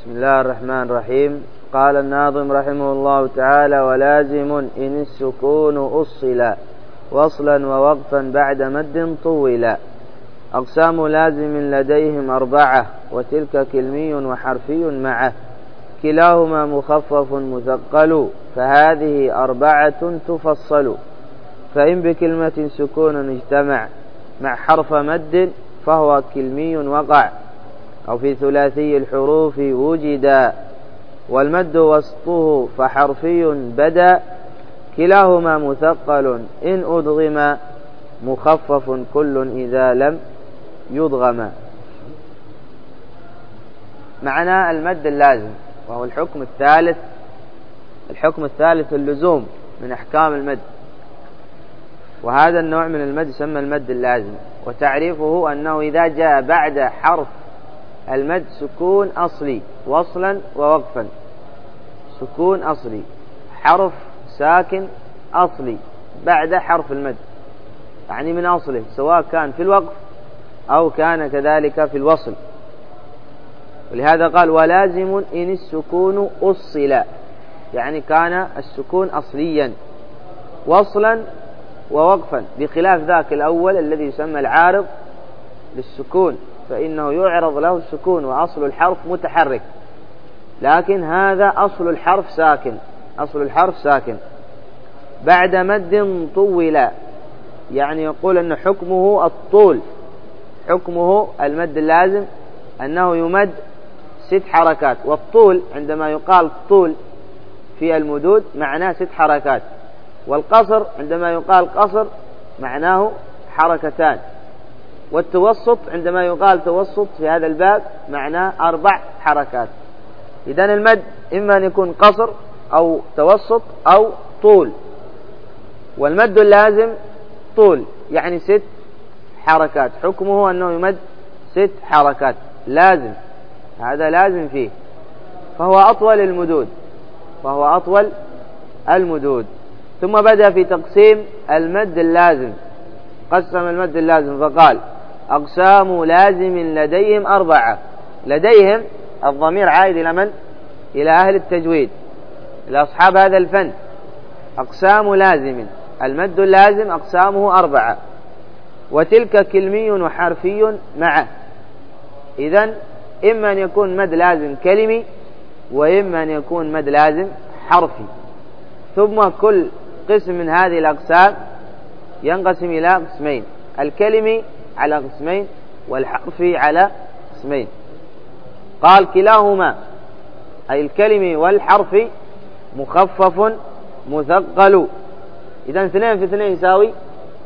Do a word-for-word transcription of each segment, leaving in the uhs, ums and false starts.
بسم الله الرحمن الرحيم. قال الناظم رحمه الله تعالى: ولازم إن السكون أصلا وصلا ووقفا بعد مد طولا. أقسام لازم لديهم أربعة، وتلك كلمي وحرفي معه، كلاهما مخفف مثقل، فهذه أربعة تفصل. فإن بكلمة سكون اجتمع مع حرف مد فهو كلمي وقع، أو في ثلاثي الحروف وجدا، والمد وسطه فحرفي بدا، كلاهما مثقل إن أدغم، مخفف كل إذا لم يدغم. معنى المد اللازم، وهو الحكم الثالث الحكم الثالث اللزوم من أحكام المد، وهذا النوع من المد يسمى المد اللازم. وتعريفه أنه إذا جاء بعد حرف المد سكون أصلي وصلا ووقفا، سكون أصلي، حرف ساكن أصلي بعد حرف المد، يعني من أصله، سواء كان في الوقف أو كان كذلك في الوصل. ولهذا قال: ولازم إن السكون أصل، يعني كان السكون أصليا وصلا ووقفا، بخلاف ذاك الأول الذي يسمى العارض للسكون، فإنه يعرض له السكون وأصل الحرف متحرك، لكن هذا أصل الحرف ساكن، أصل الحرف ساكن بعد مد طولا، يعني يقول أن حكمه الطول، حكمه المد اللازم أنه يمد ست حركات. والطول عندما يقال طول في المدود معناه ست حركات، والقصر عندما يقال قصر معناه حركتان، والتوسط عندما يقال توسط في هذا الباب معناه أربع حركات. إذن المد إما أن يكون قصر أو توسط أو طول، والمد اللازم طول يعني ست حركات، حكمه أنه يمد ست حركات لازم، هذا لازم فيه، فهو أطول المدود فهو أطول المدود. ثم بدأ في تقسيم المد اللازم، قسم المد اللازم فقال: أقسام لازم لديهم أربعة. لديهم الضمير عائد إلى من؟ إلى أهل التجويد، إلى أصحاب هذا الفن. أقسام لازم، المد اللازم أقسامه أربعة، وتلك كلمي وحرفي معه. إذن إما أن يكون مد لازم كلمي، وإما أن يكون مد لازم حرفي. ثم كل قسم من هذه الأقسام ينقسم إلى قسمين: الكلمي على قسمين، والحرفي على قسمين. قال: كلاهما، أي الكلمي والحرفي، مخفف مثقل. إذن اثنين في اثنين يساوي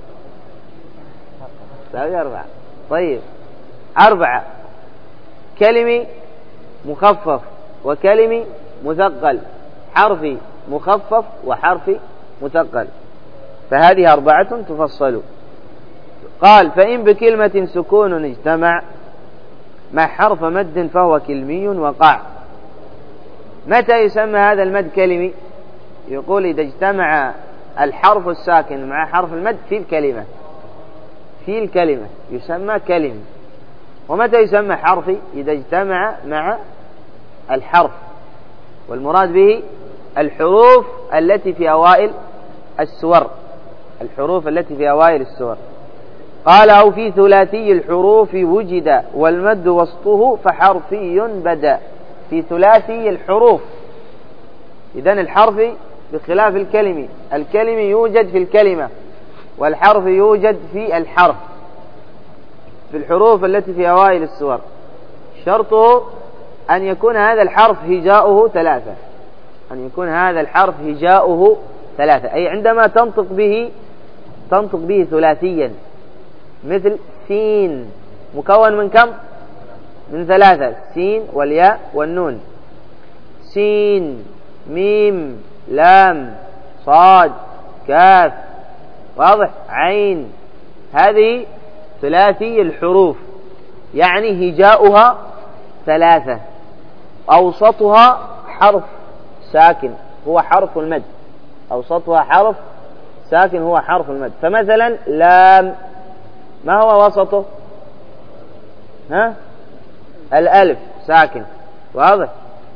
يساوي أربعة. طيب، أربعة، كلمي مخفف وكلمي مثقل، حرفي مخفف وحرفي مثقل، فهذه أربعة تفصل. قال: فإن بكلمة سكون اجتمع مع حرف مد فهو كلمي وقع. متى يسمى هذا المد كلمي؟ يقول: إذا اجتمع الحرف الساكن مع حرف المد في الكلمة في الكلمة يسمى كلمي. ومتى يسمى حرفي؟ إذا اجتمع مع الحرف، والمراد به الحروف التي في أوائل السور، الحروف التي في أوائل السور. قال: أو في ثلاثي الحروف وجد، والمد وسطه فحرفي بدا. في ثلاثي الحروف، إذن الحرفي بخلاف الكلمي، الكلمي يوجد في الكلمة، والحرف يوجد في الحرف، في الحروف التي في أوائل السور. شرطه أن يكون هذا الحرف هجاؤه ثلاثة، أن يكون هذا الحرف هجاؤه ثلاثة، أي عندما تنطق به تنطق به ثلاثيا، مثل سين، مكون من كم؟ من ثلاثة: سين والياء والنون. سين، ميم، لام، صاد، كاف، واضح، عين. هذه ثلاثي الحروف، يعني هجاؤها ثلاثة، أوسطها حرف ساكن هو حرف المد، أوسطها حرف ساكن هو حرف المد. فمثلا لام، ما هو وسطه؟ ها؟ الألف ساكن، واضح.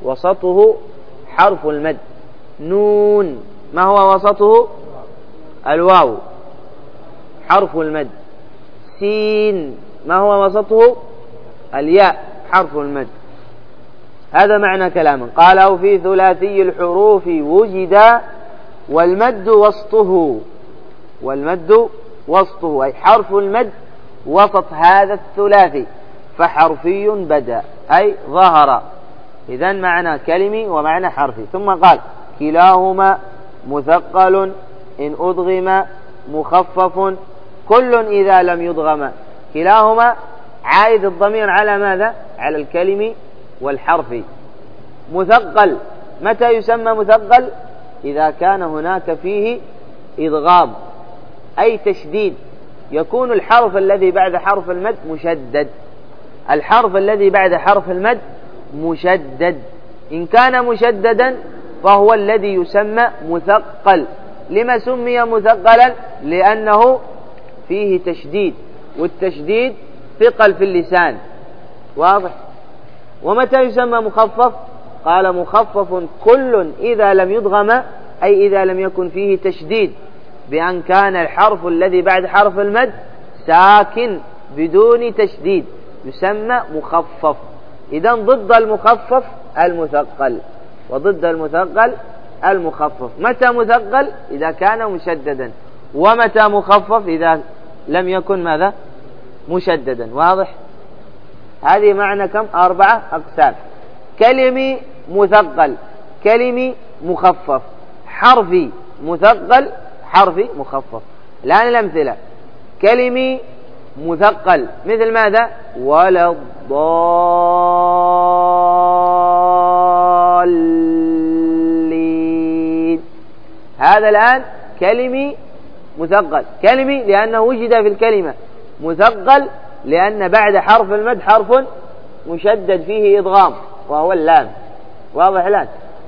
وسطه حرف المد. نون ما هو وسطه؟ الواو حرف المد. سين ما هو وسطه؟ الياء حرف المد. هذا معنى كلامه. قال أو في ثلاثي الحروف وجد والمد وسطه، والمد وسطه أي حرف المد وسط هذا الثلاثي، فحرفي بدأ أي ظهر. إذن معنى كلمي ومعنى حرفي. ثم قال كلاهما مثقل إن أدغم مخفف كل إذا لم يدغم. كلاهما عائد الضمير على ماذا؟ على الكلم والحرف. مثقل متى يسمى مثقل؟ إذا كان هناك فيه إدغام أي تشديد، يكون الحرف الذي بعد حرف المد مشدد، الحرف الذي بعد حرف المد مشدد. إن كان مشددا فهو الذي يسمى مثقل. لما سمي مثقلا؟ لأنه فيه تشديد، والتشديد ثقل في اللسان. واضح؟ ومتى يسمى مخفف؟ قال مخفف كل إذا لم يدغم أي إذا لم يكن فيه تشديد، بأن كان الحرف الذي بعد حرف المد ساكن بدون تشديد يسمى مخفف. إذن ضد المخفف المثقل، وضد المثقل المخفف. متى مثقل؟ إذا كان مشددا. ومتى مخفف؟ إذا لم يكن ماذا؟ مشددا. واضح؟ هذه معنى كم؟ أربعة أقسام. كلمي مثقل، كلمي مخفف، حرفي مثقل، حرفي مخفف. الآن الأمثلة. كلمي مثقل مثل ماذا؟ ولا الضالين. هذا الآن كلمي مثقل. كلمي لأنه وجد في الكلمة، مثقل لأن بعد حرف المد حرف مشدد فيه إدغام وهو اللام. واضح الآن؟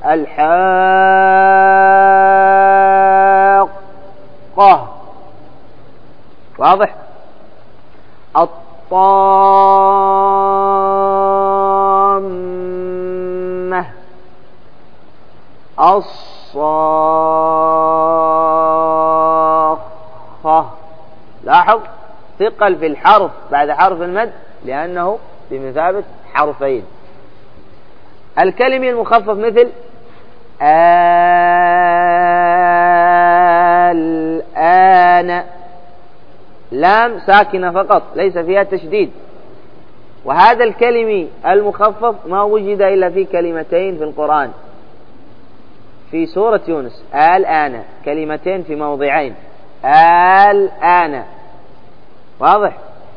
الحاقة. واضح؟ الطامة، الصاخة. لاحظ ثقل في الحرف بعد حرف المد لأنه بمثابة حرفين. الكلمة المخفف مثل الآن، لام ساكنة فقط ليس فيها تشديد. وهذا الكلمي المخفف ما وجد إلا في كلمتين في القرآن، في سورة يونس الآن، كلمتين في موضعين الآن. واضح؟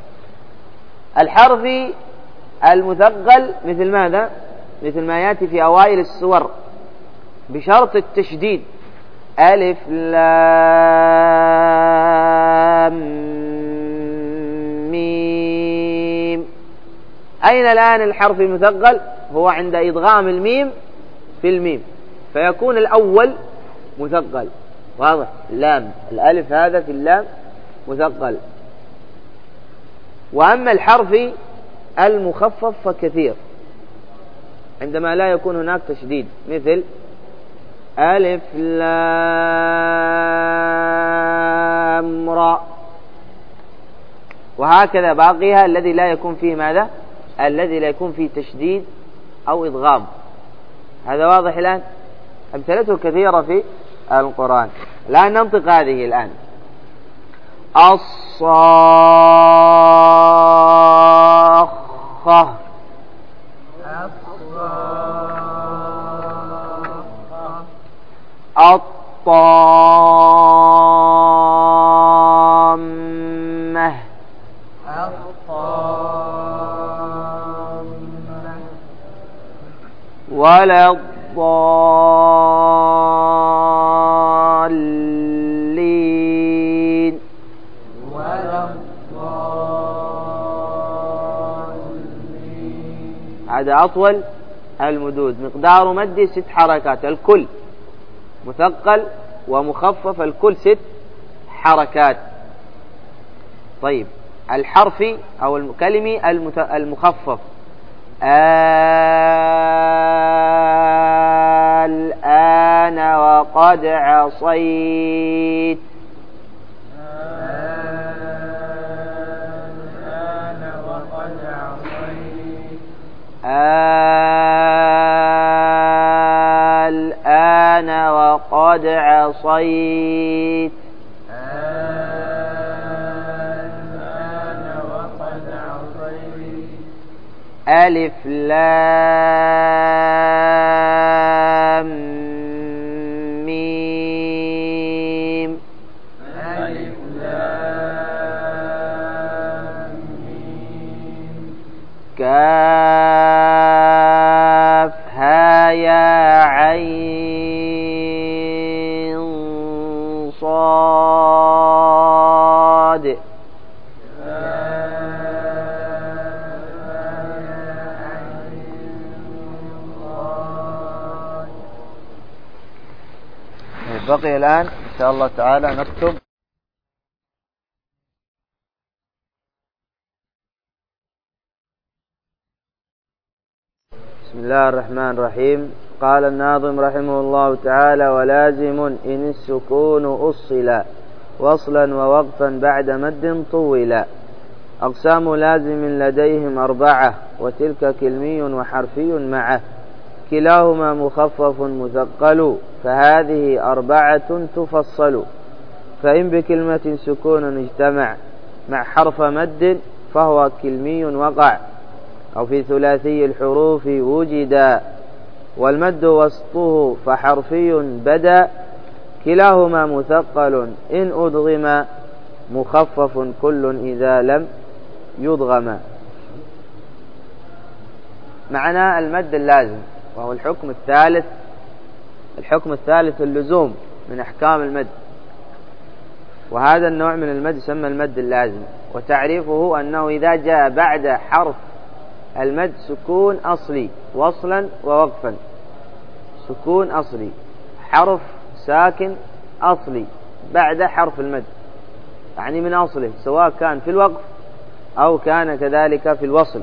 الحرف المثقل مثل ماذا؟ مثل ما يأتي في أوائل السور بشرط التشديد، ألف لام ميم. أين الآن الحرف المثقل؟ هو عند إدغام الميم في الميم، فيكون الأول مثقل. واضح؟ اللام، الألف هذا في اللام مثقل. وأما الحرف المخفف فكثير عندما لا يكون هناك تشديد، مثل ألف لام را. وهكذا باقيها الذي لا يكون فيه ماذا؟ الذي لا يكون فيه تشديد أو إدغام. هذا واضح الآن؟ أمثلته كثيرة في القرآن. الآن ننطق هذه الآن. الصاخة، الطامة، ولا الضالين. هذا أطول المدود، مقدار مد ست حركات، الكل مثقل ومخفف الكل ست حركات. طيب الحرف أو الكلمة المخفف الآن وقد عصيت الآن وقد عصيت ألف لام ميم ألف لام ميم كاف ها يا عين صاد بقي الآن إن شاء الله تعالى نكتب بسم الله الرحمن الرحيم. قال الناظم رحمه الله تعالى: ولازم إن السكون أصلا وصلا ووقفا بعد مد طولا. أقسام لازم لديهم أربعة وتلك كلمي وحرفي معه، كلاهما مخفف مثقل فهذه أربعة تفصل. فإن بكلمة سكون اجتمع مع حرف مد فهو كلمي وقع، أو في ثلاثي الحروف وجدا، والمد وسطه فحرفي بدا، كلاهما مثقل إن أدغم مخفف كل إذا لم يدغم. معنى المد اللازم، وهو الحكم الثالث الحكم الثالث اللزوم من أحكام المد، وهذا النوع من المد يسمى المد اللازم. وتعريفه أنه إذا جاء بعد حرف المد سكون أصلي وصلا ووقفا، سكون أصلي حرف ساكن أصلي بعد حرف المد، يعني من أصله، سواء كان في الوقف أو كان كذلك في الوصل.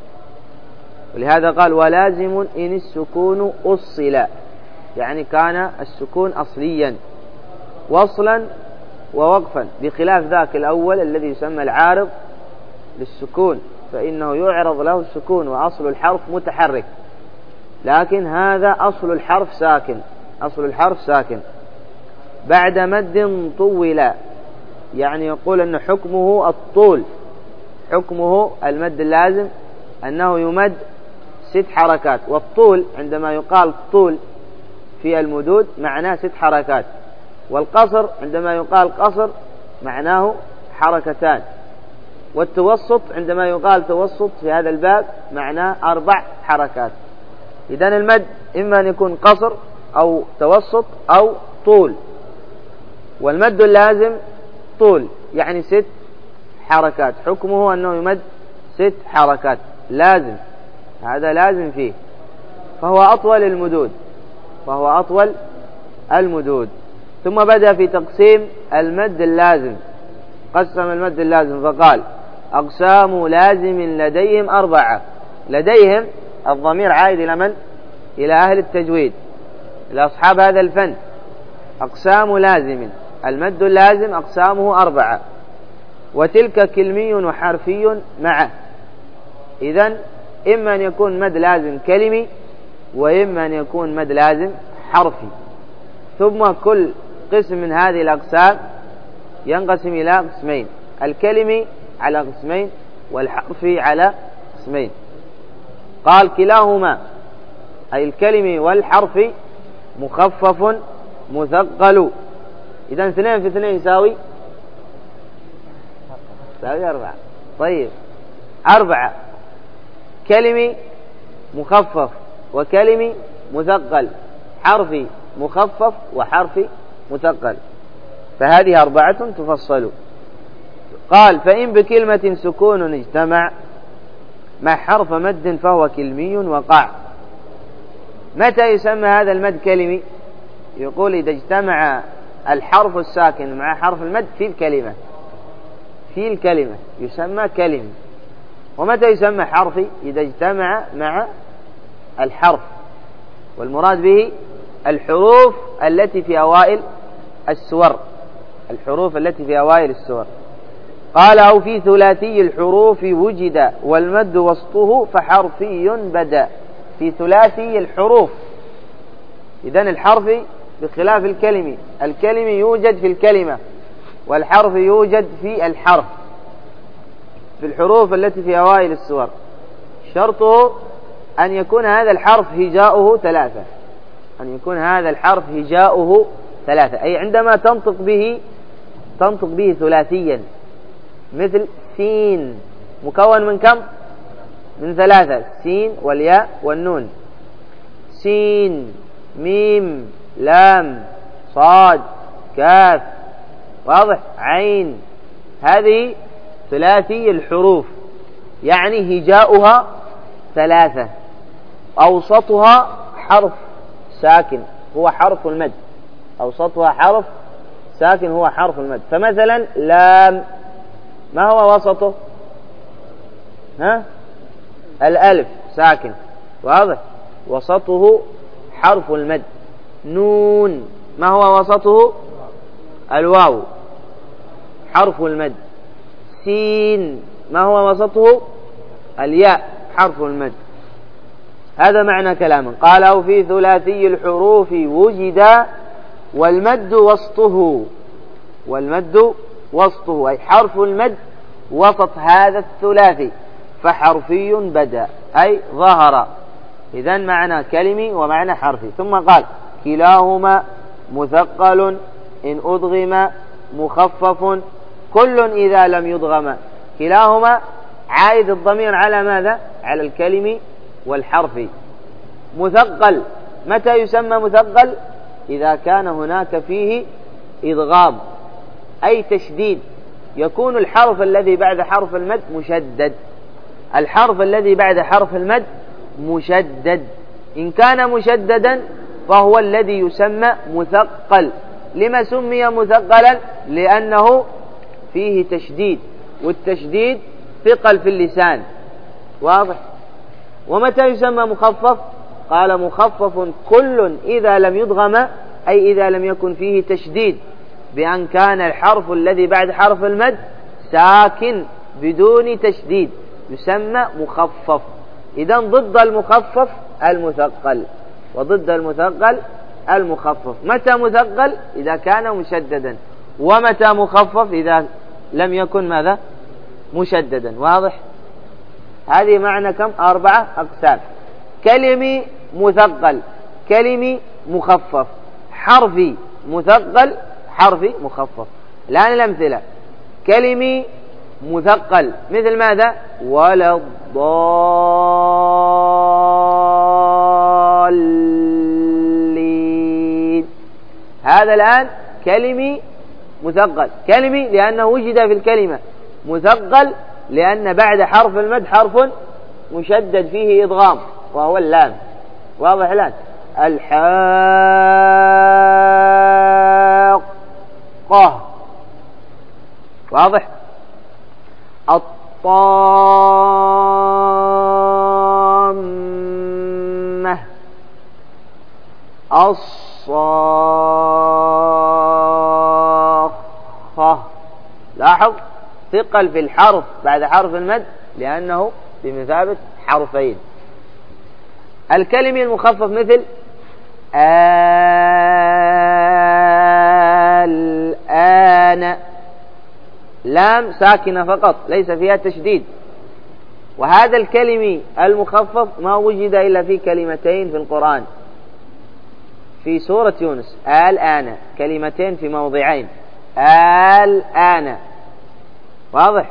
ولهذا قال: ولازم إن السكون أصلا، يعني كان السكون أصليا وصلا ووقفا، بخلاف ذاك الأول الذي يسمى العارض للسكون، فإنه يعرض له السكون وأصل الحرف متحرك، لكن هذا أصل الحرف ساكن، أصل الحرف ساكن بعد مد طولا، يعني يقول أن حكمه الطول، حكمه المد اللازم أنه يمد ست حركات. والطول عندما يقال طول في المدود معناه ست حركات، والقصر عندما يقال قصر معناه حركتان، والتوسط عندما يقال توسط في هذا الباب معناه أربع حركات. إذن المد إما أن يكون قصر أو توسط أو طول، والمد اللازم طول يعني ست حركات، حكمه أنه يمد ست حركات لازم، هذا لازم فيه، فهو أطول المدود فهو أطول المدود. ثم بدأ في تقسيم المد اللازم، قسم المد اللازم فقال: أقسام لازم لديهم أربعة. لديهم الضمير عائد إلى من؟ إلى أهل التجويد، إلى أصحاب هذا الفن. أقسام لازم، المد اللازم أقسامه أربعة، وتلك كلمي وحرفي معه. إذن إما أن يكون مد لازم كلمي، وإما أن يكون مد لازم حرفي. ثم كل قسم من هذه الأقسام ينقسم إلى قسمين: الكلمي على قسمين، والحرفي على قسمين. قال: كلاهما أي الكلمي والحرفي مخفف مثقل. إذن اثنين في اثنين يساوي يساوي أربعة. طيب، أربعة، كلمي مخفف وكلمي مثقل، حرفي مخفف وحرفي مثقل، فهذه أربعة تفصل. قال: فإن بكلمة سكون اجتمع مع حرف مد فهو كلمي وقع. متى يسمى هذا المد كلمي؟ يقول: إذا اجتمع الحرف الساكن مع حرف المد في الكلمة في الكلمة يسمى كلمي. ومتى يسمى حرفي؟ إذا اجتمع مع الحرف، والمراد به الحروف التي في أوائل السور، الحروف التي في أوائل السور. قال أو في ثلاثي الحروف وجد والمد وسطه فحرفي بدأ. في ثلاثي الحروف، إذن الحرف بخلاف الكلمي، الكلمي يوجد في الكلمة والحرف يوجد في الحرف. في الحروف التي في أوائل السور شرطه أن يكون هذا الحرف هجاؤه ثلاثة، أن يكون هذا الحرف هجاؤه ثلاثة، أي عندما تنطق به تنطق به ثلاثيا، مثل سين مكون من كم؟ من ثلاثة، سين والياء والنون. سين ميم لام صاد كاف، واضح؟ عين. هذه ثلاثي الحروف، يعني هجاؤها ثلاثة، أوسطها حرف ساكن هو حرف المد، أوسطها حرف ساكن هو حرف المد. فمثلا لام ما هو وسطه؟ ها؟ الألف ساكن، واضح؟ وسطه حرف المد. نون ما هو وسطه؟ الواو حرف المد. سين ما هو وسطه؟ الياء حرف المد. هذا معنى كلامه. قال أو في ثلاثي الحروف وجد والمد وسطه، والمد وسطه أي حرف المد وسط هذا الثلاثي، فحرفي بدأ أي ظهر. إذن معنى كلمي ومعنى حرفي. ثم قال كلاهما مثقل إن أدغم مخفف كل إذا لم يدغم. كلاهما عائد الضمير على ماذا؟ على الكلمي والحرفي. مثقل متى يسمى مثقل؟ إذا كان هناك فيه إدغام أي تشديد، يكون الحرف الذي بعد حرف المد مشدد، الحرف الذي بعد حرف المد مشدد. إن كان مشددا فهو الذي يسمى مثقل. لما سمي مثقلا؟ لأنه فيه تشديد، والتشديد ثقل في اللسان، واضح؟ ومتى يسمى مخفف؟ قال مخفف كل إذا لم يدغم، أي إذا لم يكن فيه تشديد، بأن كان الحرف الذي بعد حرف المد ساكن بدون تشديد يسمى مخفف. إذن ضد المخفف المثقل، وضد المثقل المخفف. متى مثقل؟ إذا كان مشددا، ومتى مخفف؟ إذا لم يكن ماذا؟ مشددا، واضح؟ هذه معنى كم؟ أربعة أقسام: كلمي مثقل، كلمي مخفف، حرفي مثقل، حرفي مخفف. الآن الأمثلة: كلمي مثقل مثل ماذا؟ ولا الضالين. هذا الآن كلمي مثقل. كلمي لأنه وجد في الكلمة، مثقل لأن بعد حرف المد حرف مشدد فيه إدغام وهو اللام، واضح الآن؟ الحاقة، واضح؟ الطامة، الصاخة. لاحظ ثقل في الحرف بعد حرف المد لأنه بمثابة حرفين. الكلمة المخفف مثل الآن، لام ساكنة فقط ليس فيها تشديد. وهذا الكلمي المخفف ما وجد إلا في كلمتين في القرآن، في سورة يونس: الآن، كلمتين في موضعين، الآن، واضح؟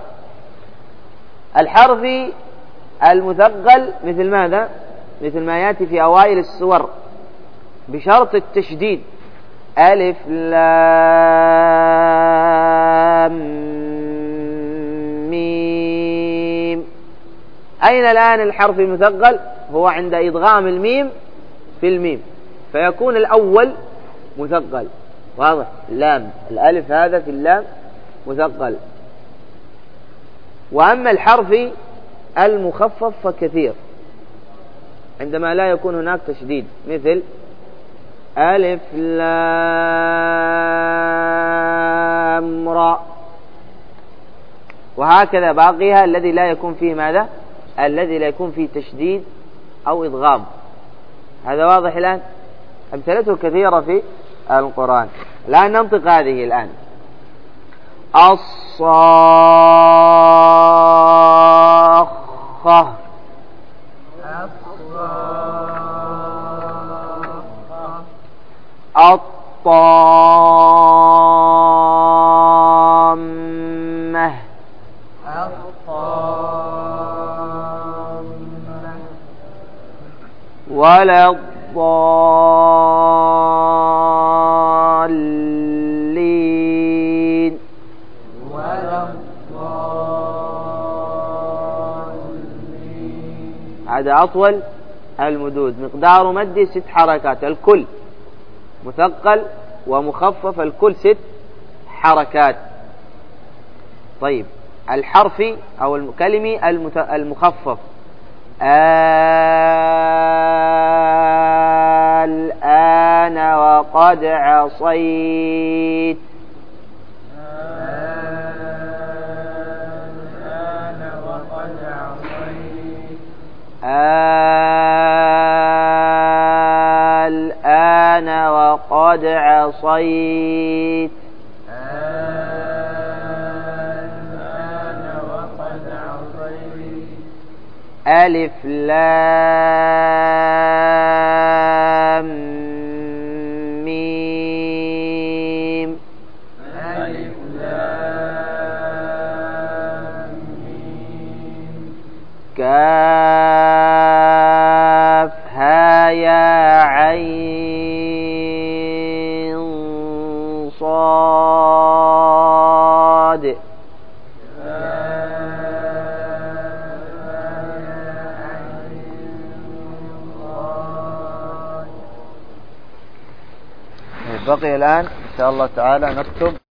الحرف المثقل مثل ماذا؟ مثل ما يأتي في أوائل السور بشرط التشديد: ألف لام ميم. أين الآن الحرف المثقل؟ هو عند إدغام الميم في الميم، فيكون الأول مثقل، واضح؟ لام، الألف هذا في اللام مثقل. وأما الحرف المخفف فكثير عندما لا يكون هناك تشديد، مثل ألف لام را. وهكذا باقيها الذي لا يكون فيه ماذا؟ الذي لا يكون فيه تشديد أو إدغام. هذا واضح الآن؟ أمثلته كثيرة في القرآن. الآن ننطق هذه الآن. الصاخة، الطامة، ولا الضالين. هذا أطول المدود، مقدار مد ست حركات، الكل مثقل ومخفف، الكل ست حركات. طيب الحرفي أو الكلمي المخفف، الآن وقد عصيت، الآن وقد عصيت، ألف لام ميم، ألف لام ميم، كاف ها يا عين صاد، بقي الآن إن شاء الله تعالى نكتب